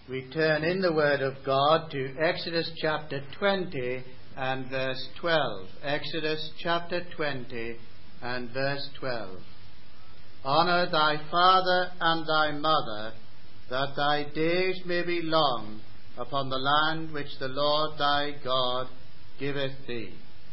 We turn in the Word of God to Exodus chapter 20 and verse 12. Exodus chapter 20 and verse 12. Honour thy father and thy mother, that thy days may be long upon the land which the Lord thy God giveth thee.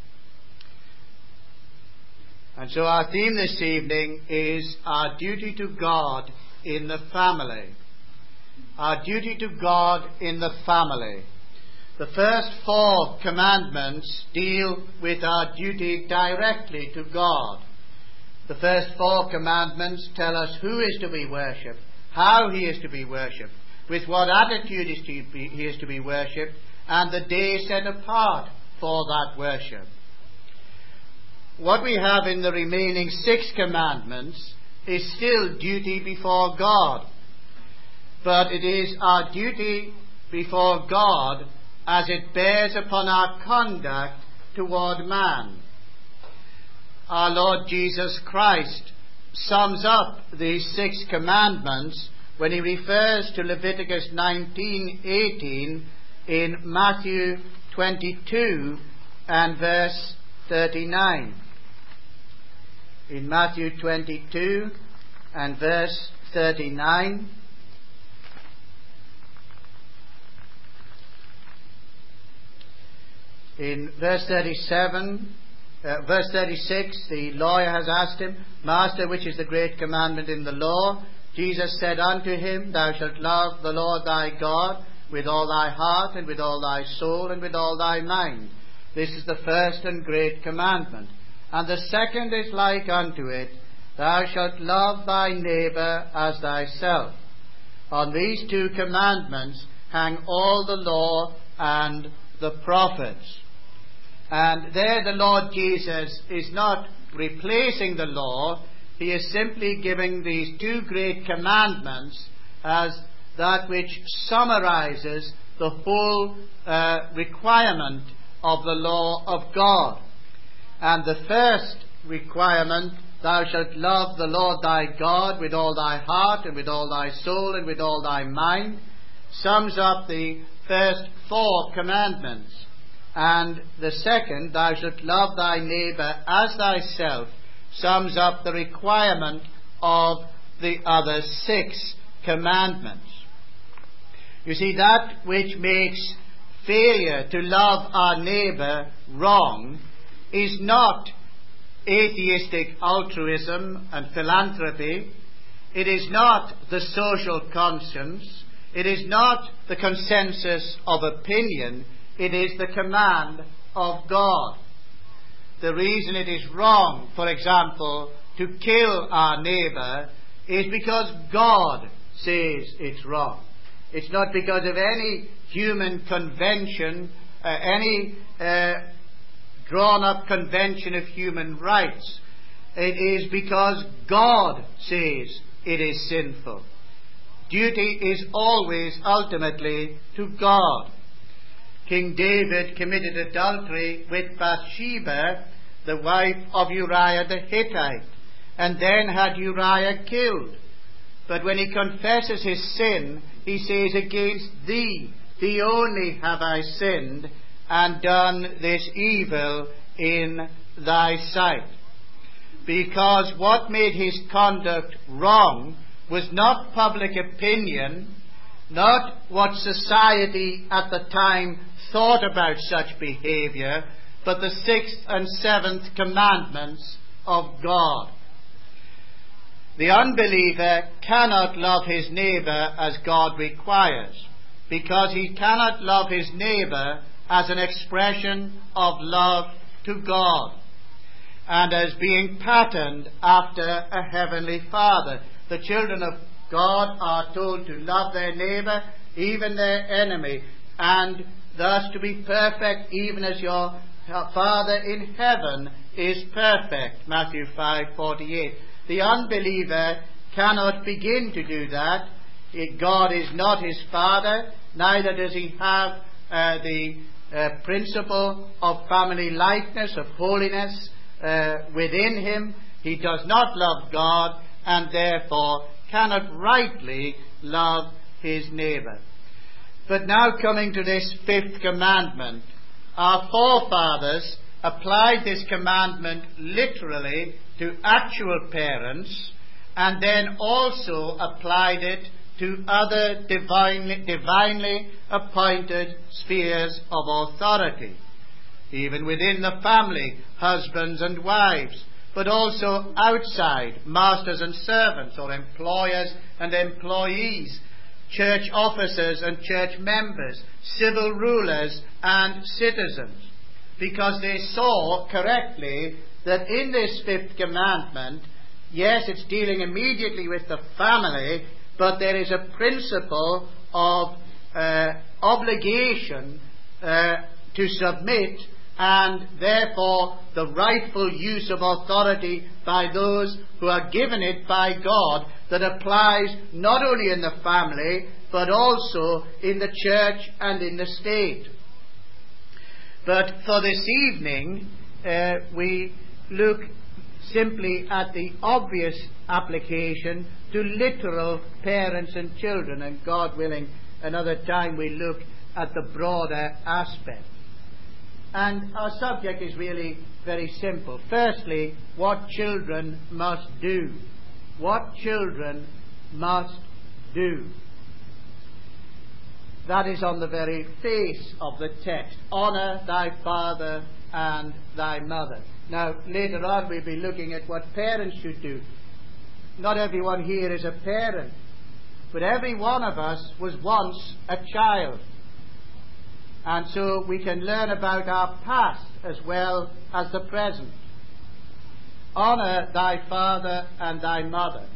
And so our theme this evening is our duty to God in the family. Our duty to God in the family. The first 4 commandments deal with our duty directly to God. The first 4 commandments tell us who is to be worshipped, how he is to be worshipped, with what attitude he is to be worshipped, and the day set apart for that worship. What we have in the remaining 6 commandments is still duty before God. But it is our duty before God as it bears upon our conduct toward man. Our Lord Jesus Christ sums up these 6 commandments when he refers to Leviticus 19:18 in Matthew 22 and verse 39. In Matthew 22 and verse 39, in verse 36, the lawyer has asked him, Master, which is the great commandment in the law? Jesus said unto him, Thou shalt love the Lord thy God with all thy heart, and with all thy soul, and with all thy mind. This is the first and great commandment. And the second is like unto it, Thou shalt love thy neighbour as thyself. On these 2 commandments hang all the law and the prophets. And there the Lord Jesus is not replacing the law. He is simply giving these 2 great commandments as that which summarizes the whole requirement of the law of God. And the first requirement, Thou shalt love the Lord thy God with all thy heart, and with all thy soul, and with all thy mind, sums up the first 4 commandments. And the second, Thou shalt love thy neighbour as thyself, sums up the requirement of the other 6 commandments. You see, that which makes failure to love our neighbour wrong is not atheistic altruism and philanthropy. It is not the social conscience. It is not the consensus of opinion. It is the command of God. The reason it is wrong, for example, to kill our neighbour is because God says it's wrong. It's not because of any human convention, any drawn-up convention of human rights. It is because God says it is sinful. Duty is always ultimately to God. King David committed adultery with Bathsheba, the wife of Uriah the Hittite, and then had Uriah killed. But when he confesses his sin, he says, Against thee only have I sinned, and done this evil in thy sight. Because what made his conduct wrong was not public opinion, not what society at the time thought about such behavior, but the 6th and 7th commandments of God. The unbeliever cannot love his neighbour as God requires, because he cannot love his neighbour as an expression of love to God, and as being patterned after a heavenly Father. The children of God are told to love their neighbour, even their enemy, and thus to be perfect even as your Father in heaven is perfect. Matthew 5:48. The unbeliever cannot begin to do that. God is not his Father, neither does he have the principle of family likeness, of holiness within him. He does not love God, and therefore cannot rightly love his neighbour. But now coming to this fifth commandment, our forefathers applied this commandment literally to actual parents, and then also applied it to other divinely appointed spheres of authority, even within the family, husbands and wives, but also outside, masters and servants, or employers and employees, church officers and church members, civil rulers and citizens, because they saw correctly that in this fifth commandment, yes, it's dealing immediately with the family, but there is a principle of obligation to submit, and therefore the rightful use of authority by those who are given it by God, that applies not only in the family, but also in the church and in the state. But for this evening, we look simply at the obvious application to literal parents and children, and God willing, another time we look at the broader aspect. And our subject is really very simple. Firstly, what children must do. What children must do. That is on the very face of the text. Honour thy father and thy mother. Now, later on we'll be looking at what parents should do. Not everyone here is a parent, but every one of us was once a child. And so we can learn about our past as well as the present. Honour thy father and thy mother.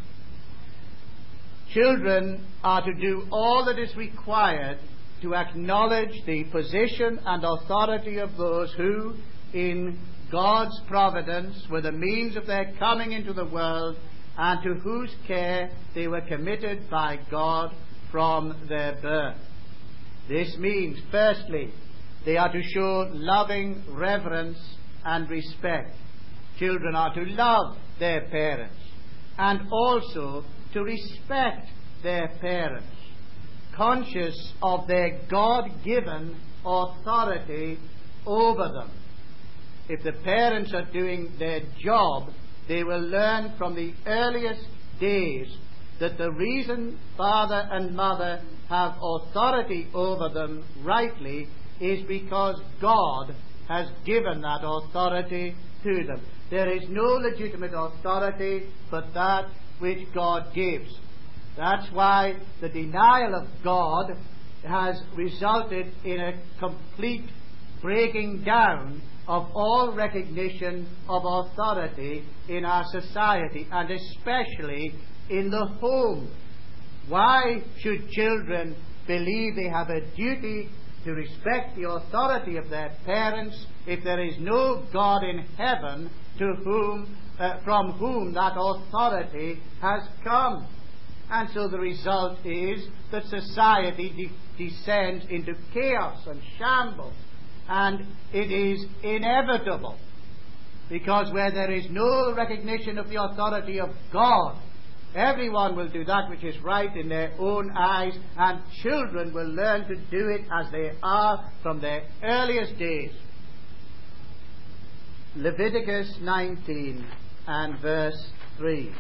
Children are to do all that is required to acknowledge the position and authority of those who, in God's providence, were the means of their coming into the world, and to whose care they were committed by God from their birth. This means, firstly, they are to show loving reverence and respect. Children are to love their parents, and also to respect their parents, conscious of their God-given authority over them. If the parents are doing their job, they will learn from the earliest days that the reason father and mother have authority over them rightly is because God has given that authority to them. There is no legitimate authority but that which God gives. That's why the denial of God has resulted in a complete breaking down of all recognition of authority in our society, and especially in the home. Why should children believe they have a duty to respect the authority of their parents if there is no God in heaven from whom that authority has come? And so the result is that society descends into chaos and shambles, and it is inevitable, because where there is no recognition of the authority of God, everyone will do that which is right in their own eyes, and children will learn to do it as they are from their earliest days. Leviticus 19 and verse 3.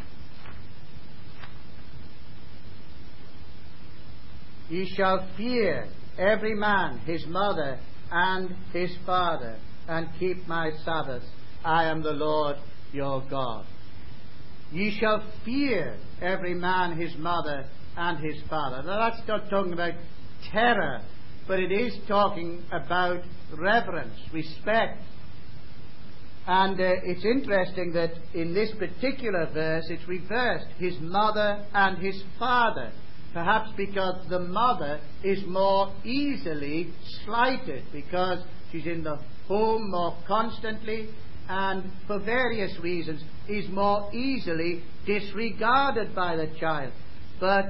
Ye shall fear every man his mother and his father, and keep my Sabbaths. I am the Lord your God. Ye shall fear every man his mother and his father. Now that's not talking about terror, but it is talking about reverence, respect. And it's interesting that in this particular verse it's reversed, his mother and his father. Perhaps because the mother is more easily slighted, because she's in the home more constantly, and for various reasons is more easily disregarded by the child. But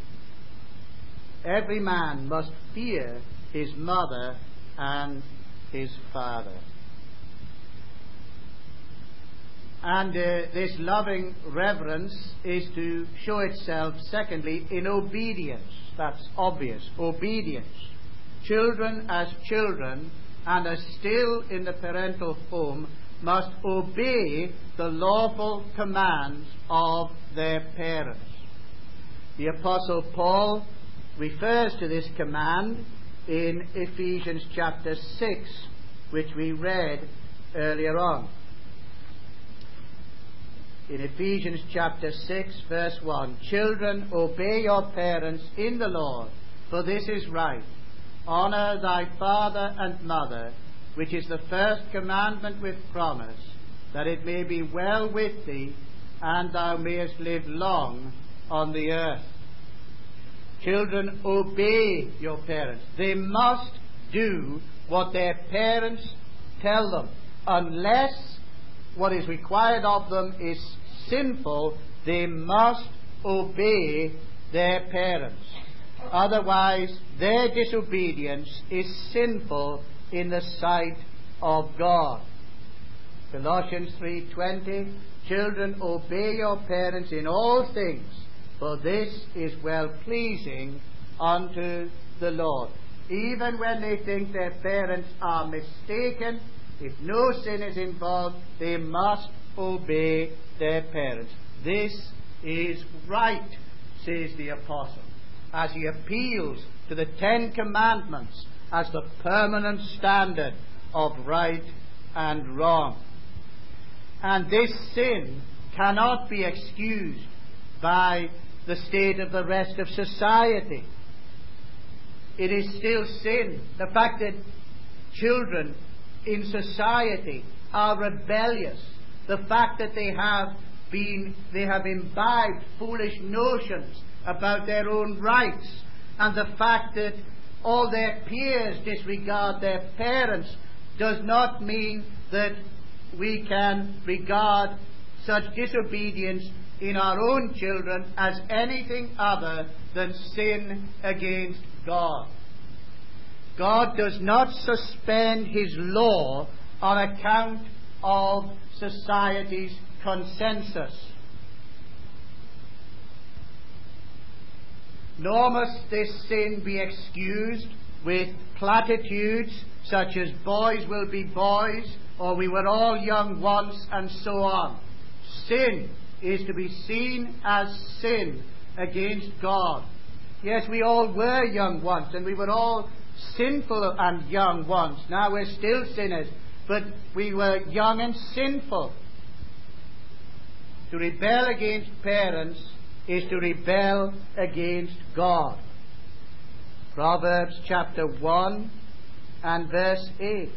every man must fear his mother and his father. And this loving reverence is to show itself, secondly, in obedience. That's obvious. Obedience. Children as children and as still in the parental home must obey the lawful commands of their parents. The Apostle Paul refers to this command in Ephesians chapter 6, which we read earlier on. In Ephesians chapter 6, verse 1, "Children, obey your parents in the Lord, for this is right. Honor thy father and mother, which is the first commandment with promise, that it may be well with thee, and thou mayest live long on the earth." Children, obey your parents. They must do what their parents tell them. Unless what is required of them is sinful, they must obey their parents. Otherwise, their disobedience is sinful in the sight of God. Colossians 3:20, "Children, obey your parents in all things, for this is well-pleasing unto the Lord." Even when they think their parents are mistaken, if no sin is involved, they must obey their parents. This is right, says the Apostle, as he appeals to the 10 Commandments as the permanent standard of right and wrong. And this sin cannot be excused by the state of the rest of society. It is still sin. The fact that children in society are rebellious, the fact that they have imbibed foolish notions about their own rights, and the fact that all their peers disregard their parents, does not mean that we can regard such disobedience in our own children as anything other than sin against God. God does not suspend his law on account of society's consensus. Nor must this sin be excused with platitudes such as "boys will be boys," or "we were all young once," and so on. Sin is to be seen as sin against God. Yes, we all were young once, and we were all sinful and young once. Now we're still sinners, but we were young and sinful. To rebel against parents is to rebel against God. Proverbs chapter 1 and verse 8.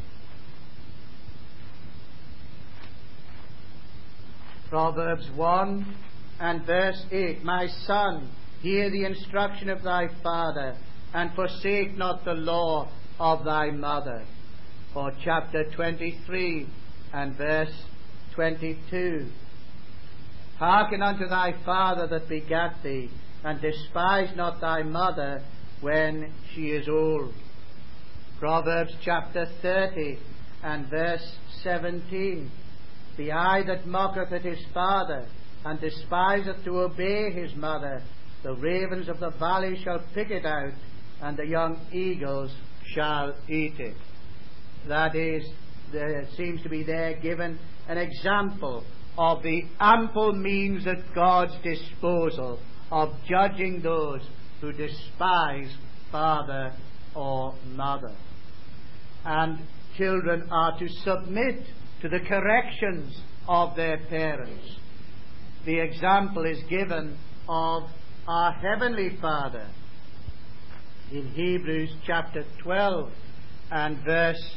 Proverbs 1 and verse 8. "My son, hear the instruction of thy father, and forsake not the law of thy mother." Or chapter 23 and verse 22. "Hearken unto thy father that begat thee, and despise not thy mother when she is old." Proverbs chapter 30 and verse 17. "The eye that mocketh at his father, and despiseth to obey his mother, the ravens of the valley shall pick it out, and the young eagles shall eat it." That is, there seems to be there given an example of the ample means at God's disposal of judging those who despise father or mother. And children are to submit to the corrections of their parents. The example is given of our Heavenly Father in Hebrews chapter 12 and verse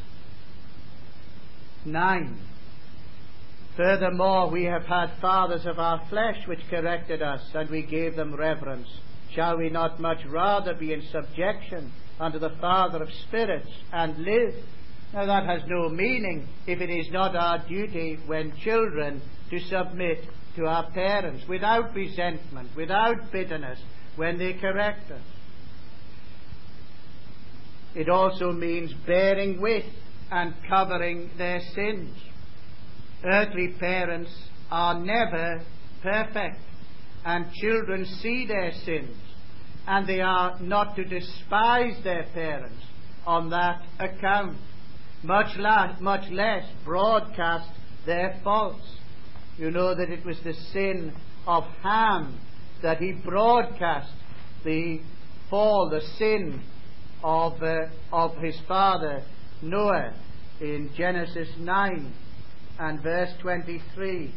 9. "Furthermore, we have had fathers of our flesh which corrected us, and we gave them reverence. Shall we not much rather be in subjection unto the Father of spirits and live?" Now that has no meaning if it is not our duty when children to submit to our parents without resentment, without bitterness, when they correct us. It also means bearing with and covering their sins. Earthly parents are never perfect, and children see their sins. and they are not to despise their parents on that account, much less broadcast their faults. You know that it was the sin of Ham that he broadcast the fall, the sin of his father Noah in Genesis 9 and verse 23.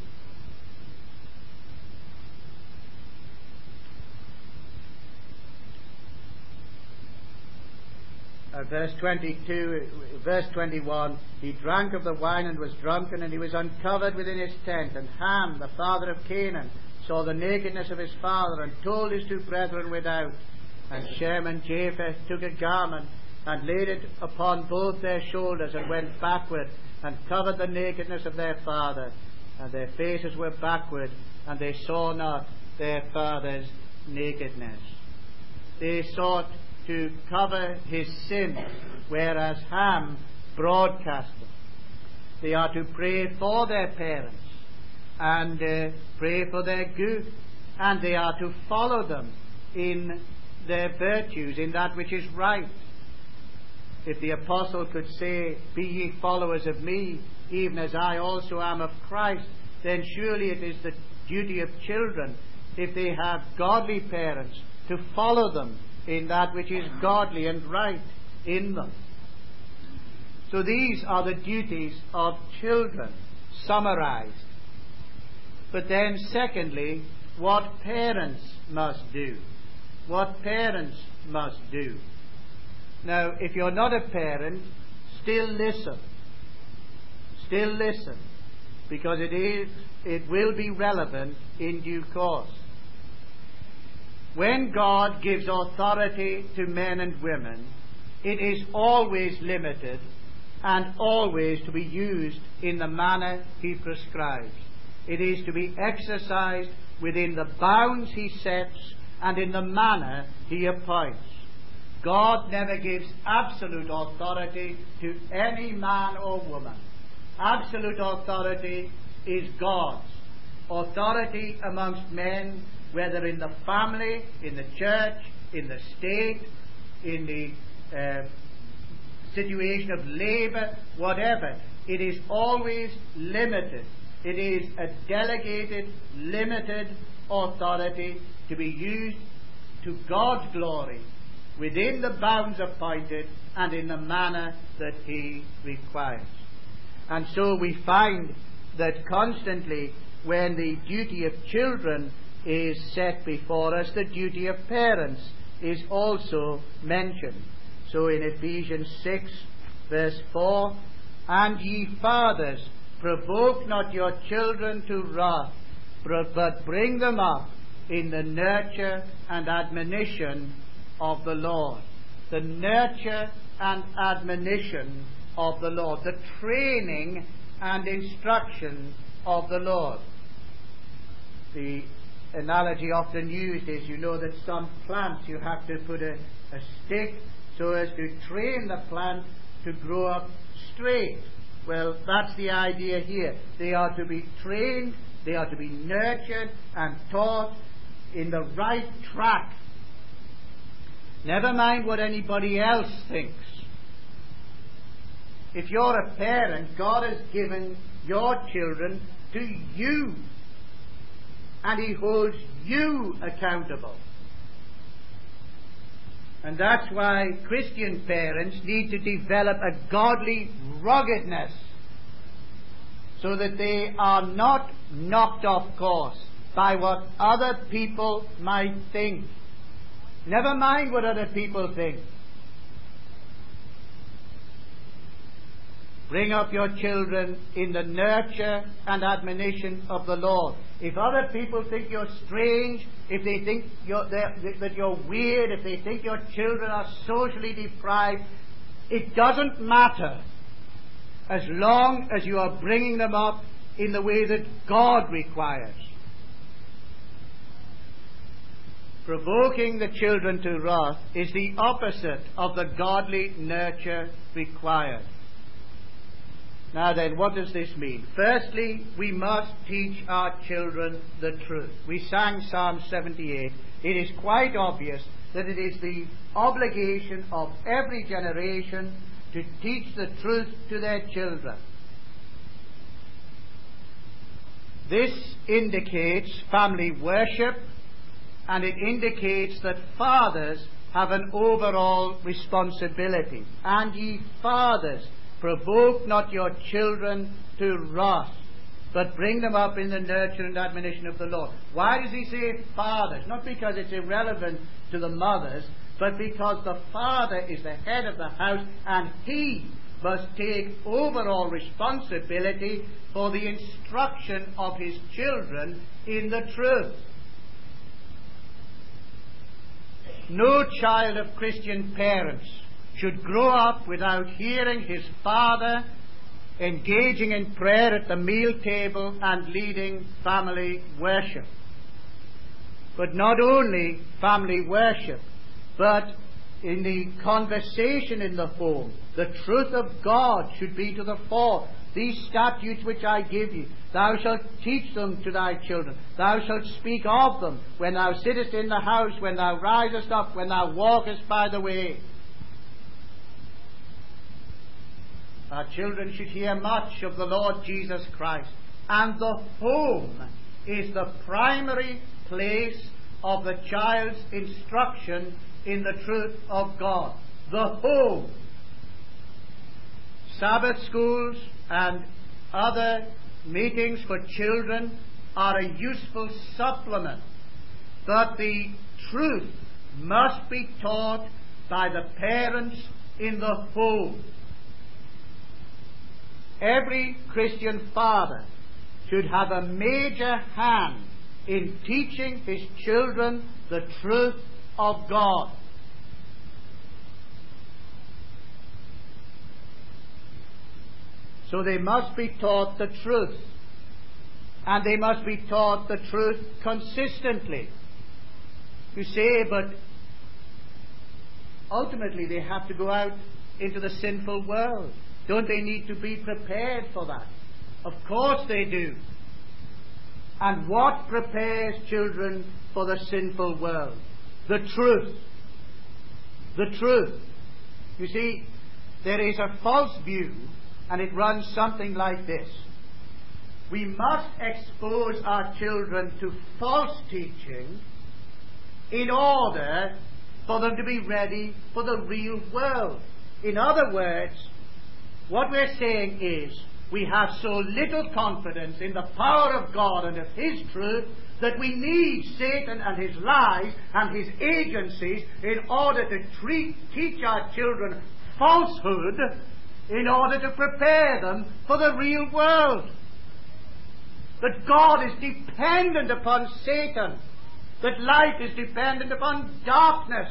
Verse 22, verse 21, he drank of the wine and was drunken, and he was uncovered within his tent. And Ham, the father of Canaan, saw the nakedness of his father, and told his two brethren without. And Shem and Japheth took a garment, and laid it upon both their shoulders, and went backward, and covered the nakedness of their father. And their faces were backward, and they saw not their father's nakedness. They sought to cover his sin, whereas Ham broadcast it. They are to pray for their parents and pray for their good, and they are to follow them in their virtues, in that which is right. If the apostle could say, "Be ye followers of me, even as I also am of Christ," then surely it is the duty of children, if they have godly parents, to follow them in that which is godly and right in them. So these are the duties of children, summarized. But then secondly, what parents must do. What parents must do. Now, if you're not a parent, still listen. Still listen, because it will be relevant in due course. When God gives authority to men and women, it is always limited and always to be used in the manner He prescribes. It is to be exercised within the bounds He sets and in the manner He appoints. God never gives absolute authority to any man or woman. Absolute authority is God's. Authority amongst men, whether in the family, in the church, in the state, in the situation of labor, whatever, it is always limited. It is a delegated, limited authority to be used to God's glory, within the bounds appointed and in the manner that He requires. And so we find that constantly, when the duty of children is set before us, the duty of parents is also mentioned. So in Ephesians 6 verse 4, "And ye fathers, provoke not your children to wrath, but bring them up in the nurture and admonition of the Lord." The nurture and admonition of the Lord. The training and instruction of the Lord. The analogy often used is, you know that some plants you have to put a stick so as to train the plant to grow up straight. Well, that's the idea here. They are to be trained, they are to be nurtured and taught in the right track. Never mind what anybody else thinks. If you're a parent, God has given your children to you, and He holds you accountable. And that's why Christian parents need to develop a godly ruggedness, so that they are not knocked off course by what other people might think. Never mind what other people think. Bring up your children in the nurture and admonition of the Lord. If other people think you're strange, if they think that you're weird, if they think your children are socially deprived, it doesn't matter, as long as you are bringing them up in the way that God requires. Provoking the children to wrath is the opposite of the godly nurture required. Now then, what does this mean? Firstly, we must teach our children the truth. We sang Psalm 78. It is quite obvious that it is the obligation of every generation to teach the truth to their children. This indicates family worship, and it indicates that fathers have an overall responsibility. And ye fathers, provoke not your children to wrath, but bring them up in the nurture and admonition of the Lord. Why does he say fathers? Not because it's irrelevant to the mothers, but because the father is the head of the house, and he must take overall responsibility for the instruction of his children in the truth. No child of Christian parents should grow up without hearing his father engaging in prayer at the meal table and leading family worship. But not only family worship, but in the conversation in the home, the truth of God should be to the fore. These statutes which I give you, thou shalt teach them to thy children. Thou shalt speak of them when thou sittest in the house, when thou risest up, when thou walkest by the way. Our children should hear much of the Lord Jesus Christ. And the home is the primary place of the child's instruction in the truth of God. The home. Sabbath schools and other meetings for children are a useful supplement, but the truth must be taught by the parents in the home. Every Christian father should have a major hand in teaching his children the truth of God. So they must be taught the truth, and they must be taught the truth consistently. You say, but ultimately they have to go out into the sinful world. Don't they need to be prepared for that? Of course they do. And what prepares children for the sinful world? The truth. The truth. You see, there is a false view, and it runs something like this. We must expose our children to false teaching in order for them to be ready for the real world. In other words, what we're saying is, we have so little confidence in the power of God and of His truth that we need Satan and his lies and his agencies in order to teach our children falsehood in order to prepare them for the real world. That God is dependent upon Satan. That life is dependent upon darkness.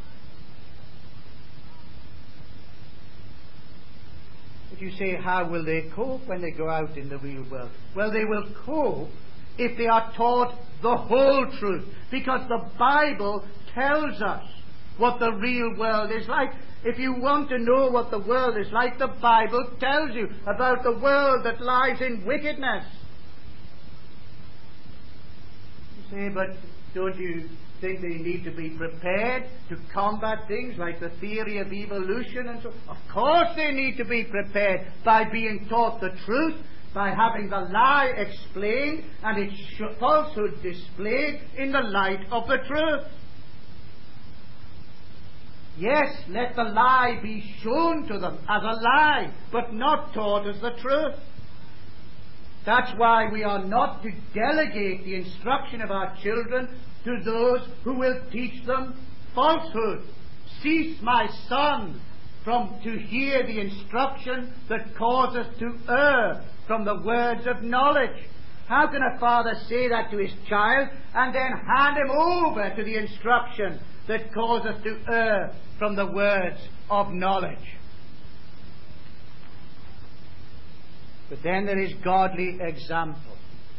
But you say, how will they cope when they go out in the real world? Well, they will cope if they are taught the whole truth. Because the Bible tells us what the real world is like. If you want to know what the world is like, the Bible tells you about the world that lies in wickedness. You say, but don't you think they need to be prepared to combat things like the theory of evolution and so on? Of course they need to be prepared by being taught the truth, by having the lie explained and its falsehood displayed in the light of the truth. Yes, let the lie be shown to them as a lie, but not taught as the truth. That's why we are not to delegate the instruction of our children to those who will teach them falsehood. Cease, my son, from to hear the instruction that causeth to err from the words of knowledge. How can a father say that to his child and then hand him over to the instruction that causeth to err from the words of knowledge? But then there is godly example.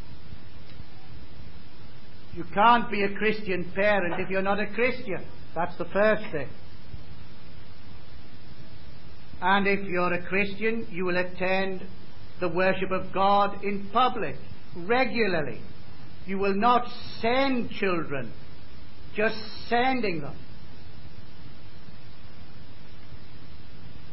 You can't be a Christian parent if you're not a Christian. That's the first thing. And if you're a Christian, you will attend the worship of God in public regularly. You will not send children, just sending them.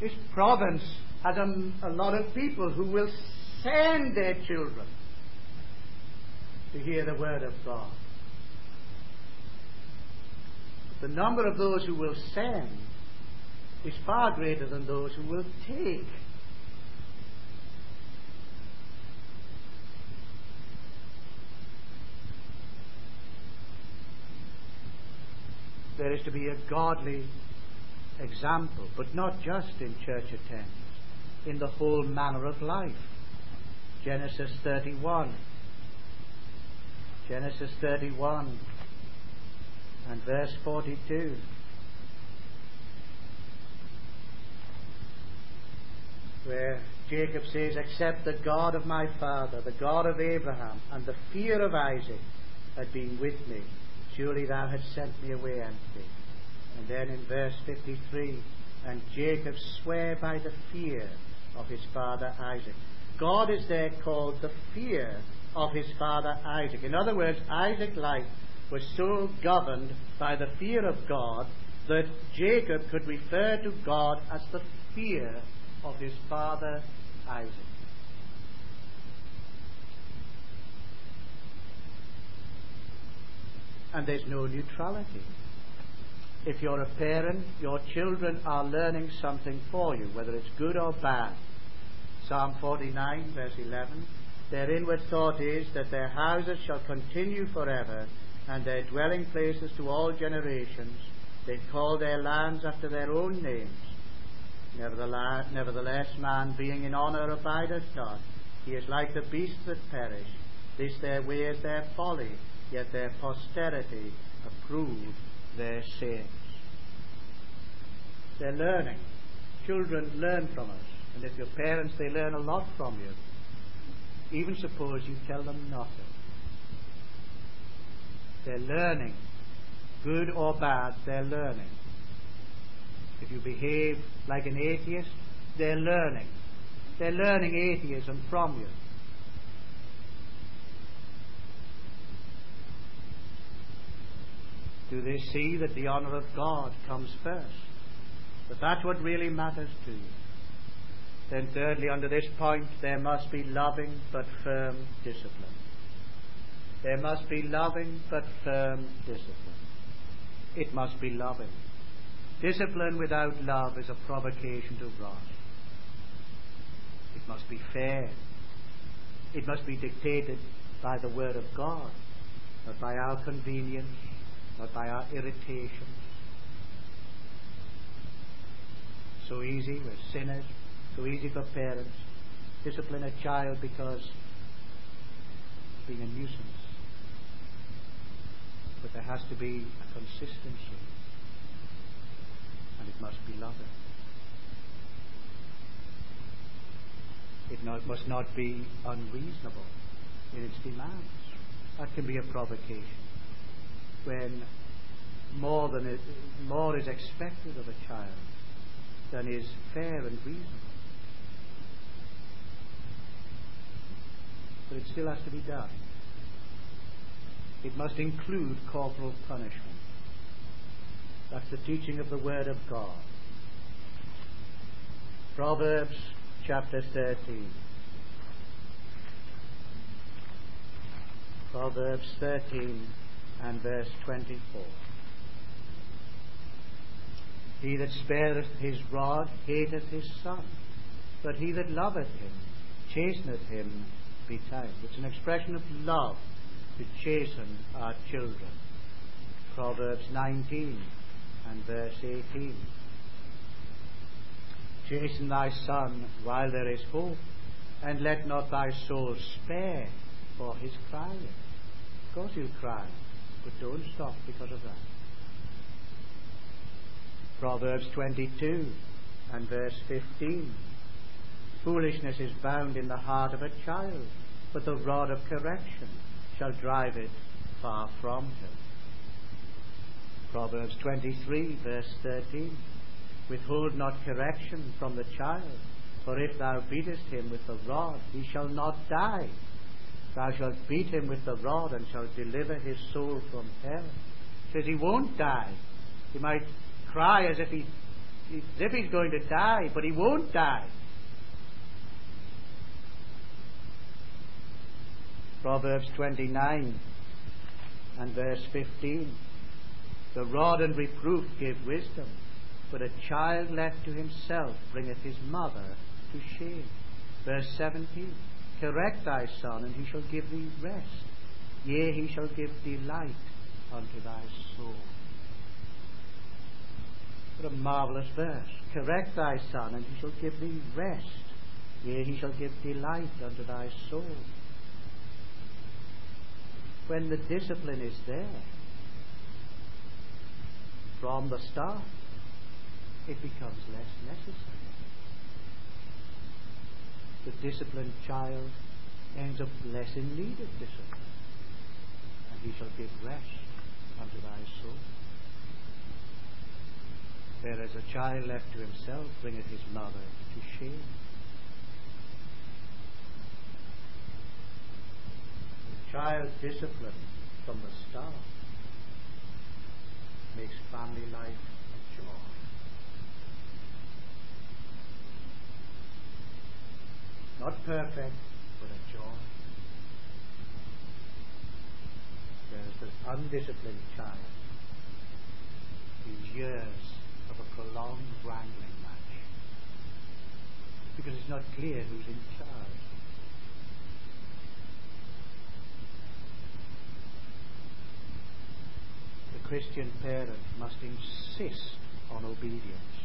This province has a lot of people who will send their children to hear the word of God. The number of those who will send is far greater than those who will take. There is to be a godly example, but not just in church attendance, in the whole manner of life. Genesis 31. Genesis 31 and verse 42. Where Jacob says, "Except the God of my father, the God of Abraham, and the fear of Isaac had been with me, surely thou hadst sent me away empty." And then in verse 53, "And Jacob sware by the fear of his father Isaac." God is there called the fear of his father Isaac. In other words, Isaac's life was so governed by the fear of God that Jacob could refer to God as the fear of his father Isaac. And there's no neutrality. If you're a parent, your children are learning something for you, whether it's good or bad. Psalm 49, verse 11, "Their inward thought is that their houses shall continue forever, and their dwelling places to all generations. They call their lands after their own names. Nevertheless, man being in honour abideth not. He is like the beasts that perish. This their way is their folly, yet their posterity approve their sins." They're learning. Children learn from us. And if you're parents, they learn a lot from you. Even suppose you tell them nothing. They're learning. Good or bad, they're learning. If you behave like an atheist, they're learning. They're learning atheism from you. Do they see that the honour of God comes first? That that's what really matters to you? Then thirdly, under this point, there must be loving but firm discipline. There must be loving but firm discipline. It must be loving. Discipline without love is a provocation to wrath. It must be fair. It must be dictated by the Word of God, not by our convenience, not by our irritation. So easy, we're sinners. So easy for parents. Discipline a child because it's being a nuisance. But there has to be a consistency. And it must be loving. It must not be unreasonable in its demands. That can be a provocation. When more is expected of a child than is fair and reasonable. But it still has to be done. It must include corporal punishment. That's the teaching of the Word of God. Proverbs chapter 13. Proverbs 13 and verse 24. "He that spareth his rod hateth his son, but he that loveth him chasteneth him betimes." It's an expression of love to chasten our children. Proverbs 19 and verse 18. "Chasten thy son while there is hope, and let not thy soul spare for his crying." Of course he'll cry, but don't stop because of that. Proverbs 22 and verse 15. "Foolishness is bound in the heart of a child, but the rod of correction shall drive it far from him." Proverbs 23 verse 13. "Withhold not correction from the child, for if thou beatest him with the rod, he shall not die. Thou shalt beat him with the rod, and shalt deliver his soul from hell." Says he won't die. He might cry as if he It's as if he's going to die, but he won't die. Proverbs 29 and verse 15. The rod and reproof give wisdom, but a child left to himself bringeth his mother to shame. Verse 17. Correct thy son, and he shall give thee rest. Yea, he shall give delight unto thy soul. What a marvelous verse. Correct thy son, and he shall give thee rest. Yea, he shall give delight unto thy soul. When the discipline is there, from the start, it becomes less necessary. The disciplined child ends up less in need of discipline, and he shall give rest unto thy soul. Whereas a child left to himself bringeth his mother to shame. The child disciplined from the start makes family life a joy. Not perfect, but a joy. Whereas the undisciplined child is years of a prolonged wrangling match, because it's not clear who's in charge. The Christian parent must insist on obedience.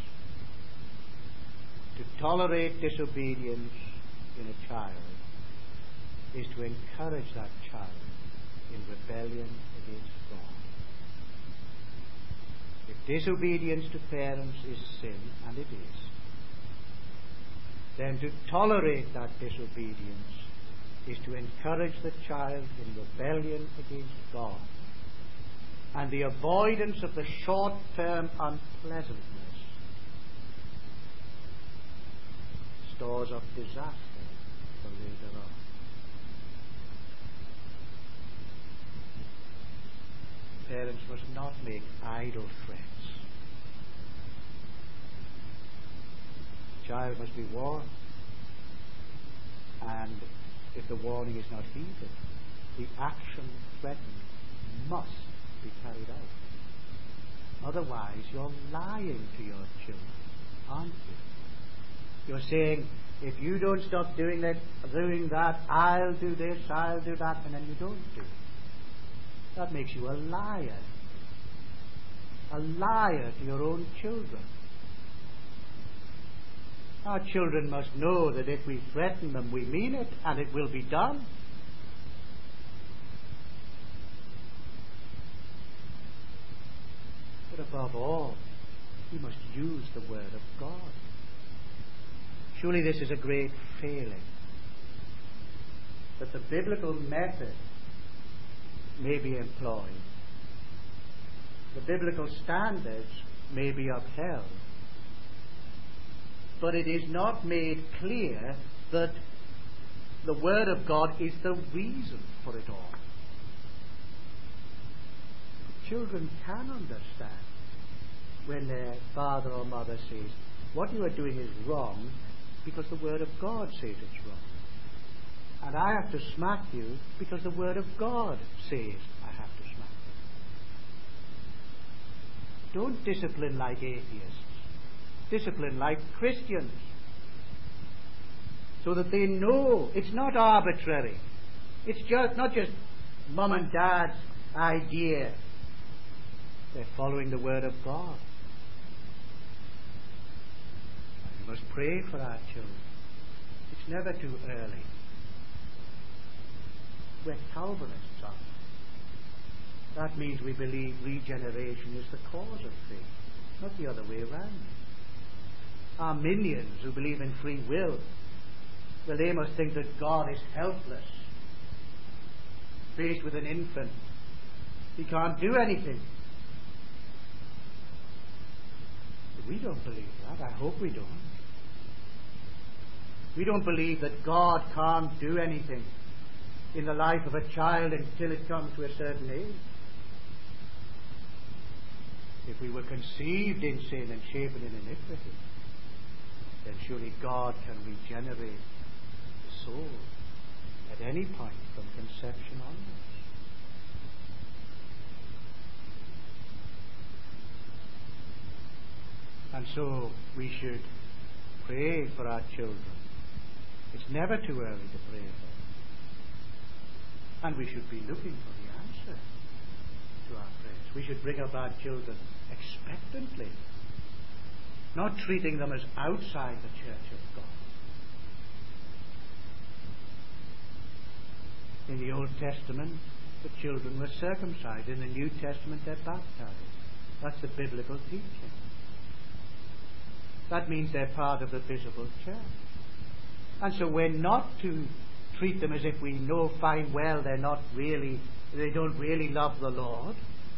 To tolerate disobedience in a child is to encourage that child in rebellion against God. If disobedience to parents is sin, and it is, then to tolerate that disobedience is to encourage the child in rebellion against God and the avoidance of the short-term unpleasantness stores up disaster for later on. Parents must not make idle threats. The child must be warned, and if the warning is not heeded, the action threatened must be carried out. Otherwise, you're lying to your children, aren't you? You're saying, if you don't stop doing that, I'll do this, I'll do that, and then you don't do it. That makes you a liar. A liar to your own children. Our children must know that if we threaten them, we mean it, and it will be done. But above all, we must use the Word of God. Surely this is a great failing, that the biblical method may be employed, the biblical standards may be upheld, but it is not made clear that the Word of God is the reason for it all. Children can understand when their father or mother says, what you are doing is wrong because the Word of God says it's wrong. And I have to smack you because the Word of God says I have to smack you. Don't discipline like atheists. Discipline like Christians. So that they know it's not arbitrary. It's just not just mum and dad's idea. They're following the Word of God. And we must pray for our children. It's never too early. We're Calvinists, aren't we? That means we believe regeneration is the cause of faith, not the other way around. Arminians who believe in free will, well, they must think that God is helpless, faced with an infant. He can't do anything. But we don't believe that. I hope we don't. We don't believe that God can't do anything in the life of a child until it comes to a certain age. If we were conceived in sin and shapen in iniquity, then surely God can regenerate the soul at any point from conception onwards. And so we should pray for our children. It's never too early to pray for them. And we should be looking for the answer to our prayers. We should bring up our children expectantly, not treating them as outside the church of God. In the Old Testament, the children were circumcised. In the New Testament, they're baptized. That's the biblical teaching. That means they're part of the visible church. And so we're not to treat them as if we know fine well they don't really love the Lord.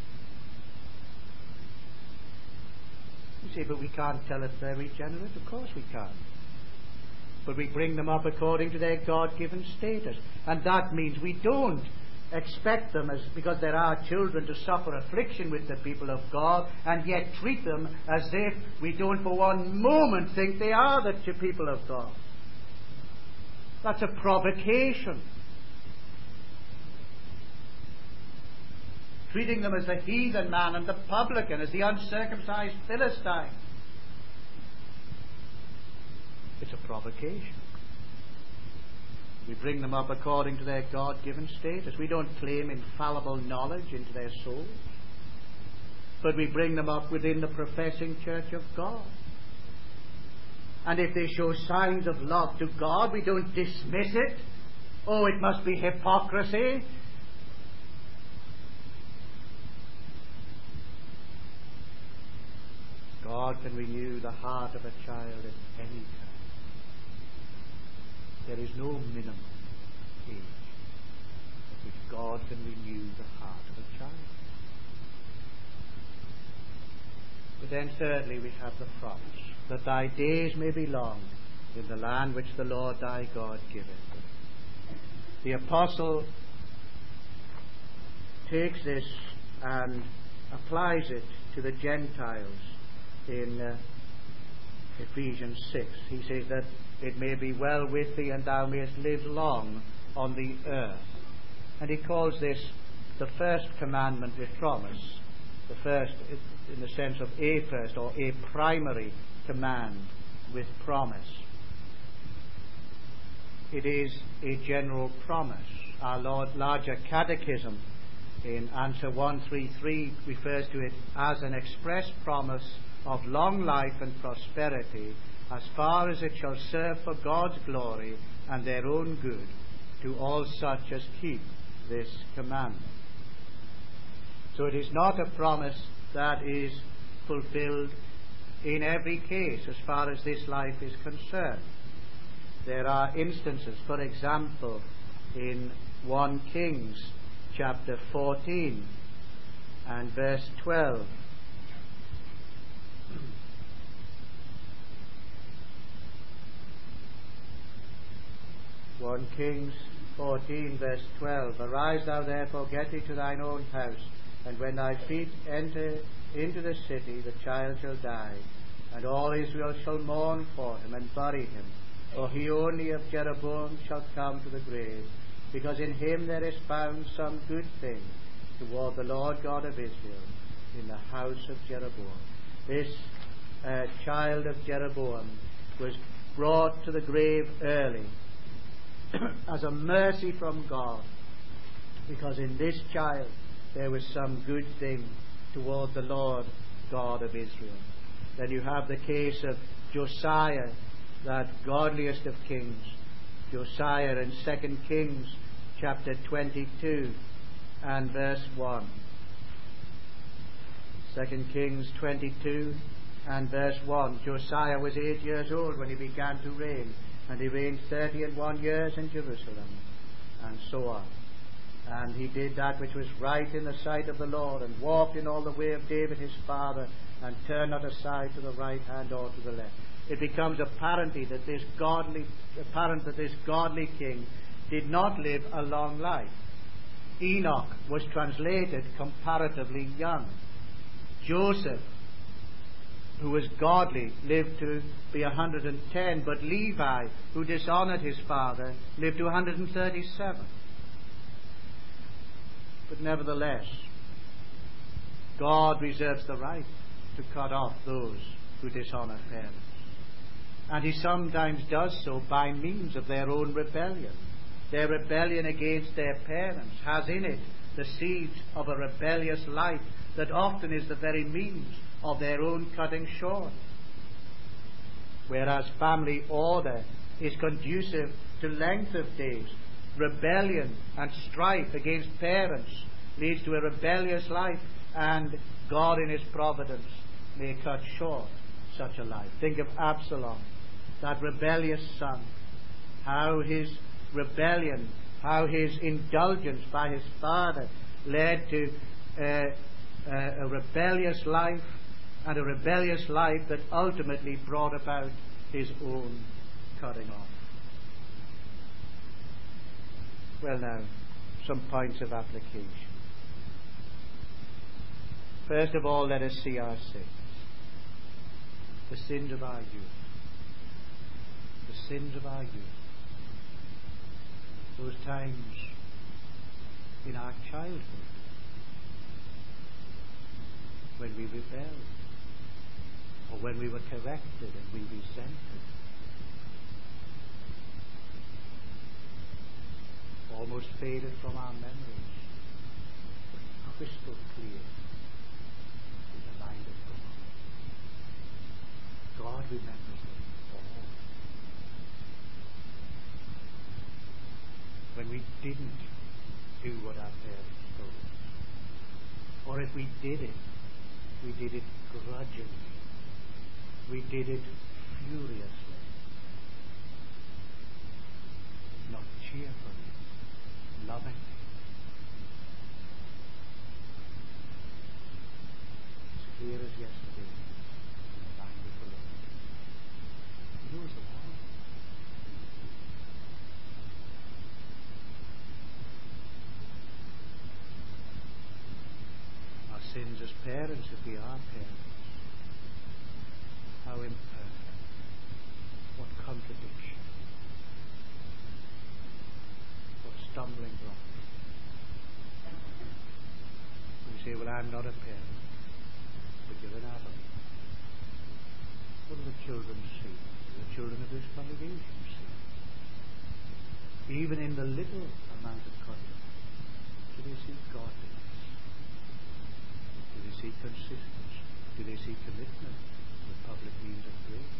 You say, but we can't tell if they're regenerate. Of course we can't. But we bring them up according to their God-given status. And that means we don't expect them, because they're our children, to suffer affliction with the people of God, and yet treat them as if we don't for one moment think they are the people of God. That's a provocation. Treating them as the heathen man and the publican, as the uncircumcised Philistine. It's a provocation. We bring them up according to their God-given status. We don't claim infallible knowledge into their souls, but we bring them up within the professing church of God. And if they show signs of love to God, we don't dismiss it. Oh, it must be hypocrisy. God can renew the heart of a child at any time. There is no minimum age at which God can renew the heart of a child. But then thirdly, we have the promise, that thy days may be long in the land which the Lord thy God giveth. The apostle takes this and applies it to the Gentiles in Ephesians 6. He says that it may be well with thee, and thou mayest live long on the earth. And he calls this the first commandment with promise. The first in the sense of a first or a primary command with promise. It is a general promise. Our larger catechism in answer 133 refers to it as an express promise of long life and prosperity, as far as it shall serve for God's glory and their own good, to all such as keep this commandment. So it is not a promise that is fulfilled in every case as far as this life is concerned. There are instances, for example, in 1 Kings chapter 14 and verse 12. 1 Kings 14 verse 12. Arise thou therefore, get thee to thine own house, and when thy feet enter into the city, the child shall die, and all Israel shall mourn for him and bury him. For he only of Jeroboam shall come to the grave, because in him there is found some good thing toward the Lord God of Israel in the house of Jeroboam. This child of Jeroboam was brought to the grave early as a mercy from God, because in this child there was some good thing toward the Lord God of Israel. Then you have the case of Josiah, that godliest of kings. Josiah in 2 Kings chapter 22 and verse 1. 2 Kings 22 and verse 1. Josiah was 8 years old when he began to reign, and he reigned 31 years in Jerusalem, and so on. And he did that which was right in the sight of the Lord, and walked in all the way of David his father, and turned not aside to the right hand or to the left. It becomes apparent that this godly king did not live a long life. Enoch was translated comparatively young. Joseph, who was godly, lived to be 110, but Levi, who dishonored his father, lived to 137. But nevertheless, God reserves the right to cut off those who dishonor parents. And he sometimes does so by means of their own rebellion. Their rebellion against their parents has in it the seeds of a rebellious life that often is the very means of their own cutting short. Whereas family order is conducive to length of days, rebellion and strife against parents leads to a rebellious life, and God in his providence may cut short such a life. Think of Absalom, that rebellious son, how his rebellion, how his indulgence by his father led to a rebellious life, and a rebellious life that ultimately brought about his own cutting off. Well, now, some points of application. First of all, let us see our sins. The sins of our youth. The sins of our youth. Those times in our childhood when we rebelled, or when we were corrected and we resented. Almost faded from our memories, but crystal clear in the mind of God. God remembers them all. When we didn't do what our parents told us, or if we did it grudgingly. We did it furiously, not cheerfully, lovingly. As clear as yesterday in the mind of the Lord. He knows them all. Our sins as parents, if we are parents, how imperfect, what contradiction, what stumbling block. You say, well, I'm not a parent, but you're an adult. What do the children see? The children of this congregation see? Even in the little amount of conduct, do they see godliness? Do they see consistency? Do they see commitment? The public means of grace.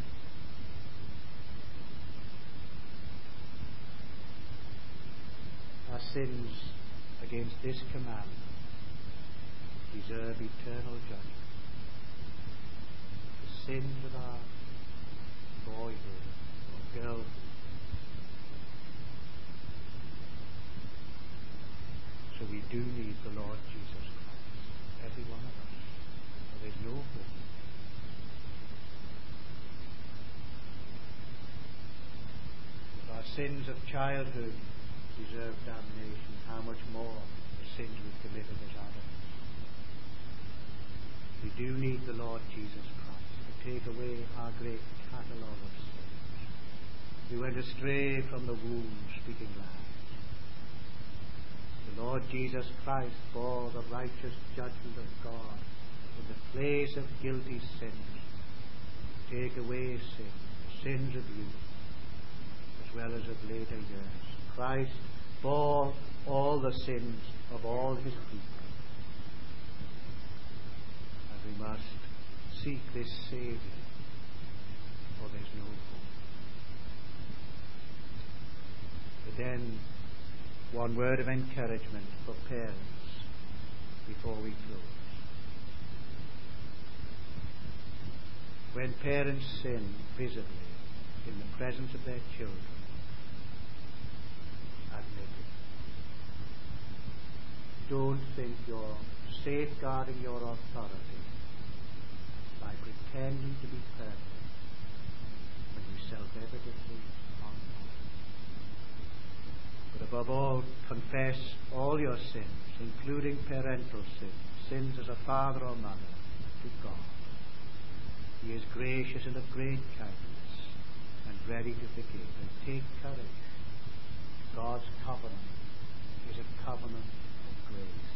Our sins against this commandment deserve eternal judgment. The sins of our boyhood or girlhood. So we do need the Lord Jesus Christ, every one of us. There is no hope. Our sins of childhood deserve damnation. How much more the sins we've committed as adults? We do need the Lord Jesus Christ to take away our great catalogue of sins. We went astray from the womb, speaking lies. The Lord Jesus Christ bore the righteous judgment of God in the place of guilty sinners, to take away sin, the sins of youth, as well as of later years. Christ bore all the sins of all his people. And we must seek this Saviour, for there's no hope. But then, one word of encouragement for parents before we close. When parents sin visibly in the presence of their children, admit it. Don't think you're safeguarding your authority by pretending to be perfect when you self-evidently are not. But above all, confess all your sins, including parental sins, sins as a father or mother, to God. He is gracious and of great kindness and ready to forgive. And take courage. God's covenant is a covenant of grace.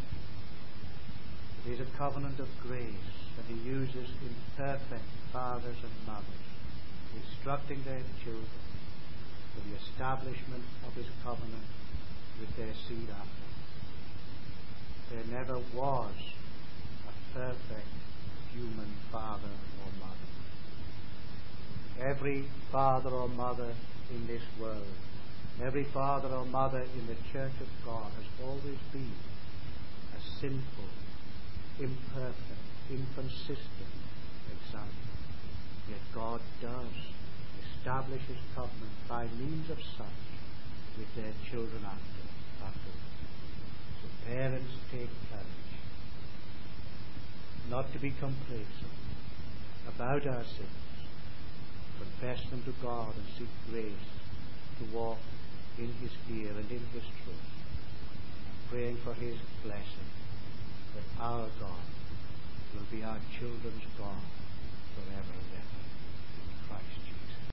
It is a covenant of grace that He uses imperfect fathers and mothers, instructing their children for the establishment of His covenant with their seed after. There never was a perfect human father or mother. Every father or mother in this world, every father or mother in the Church of God has always been a sinful, imperfect, inconsistent example. Yet God does establish His covenant by means of such with their children afterwards. So parents, take courage, not to be complacent about our sins, confess them to God and seek grace to walk in His fear and in His truth, praying for His blessing, that our God will be our children's God forever and ever. In Christ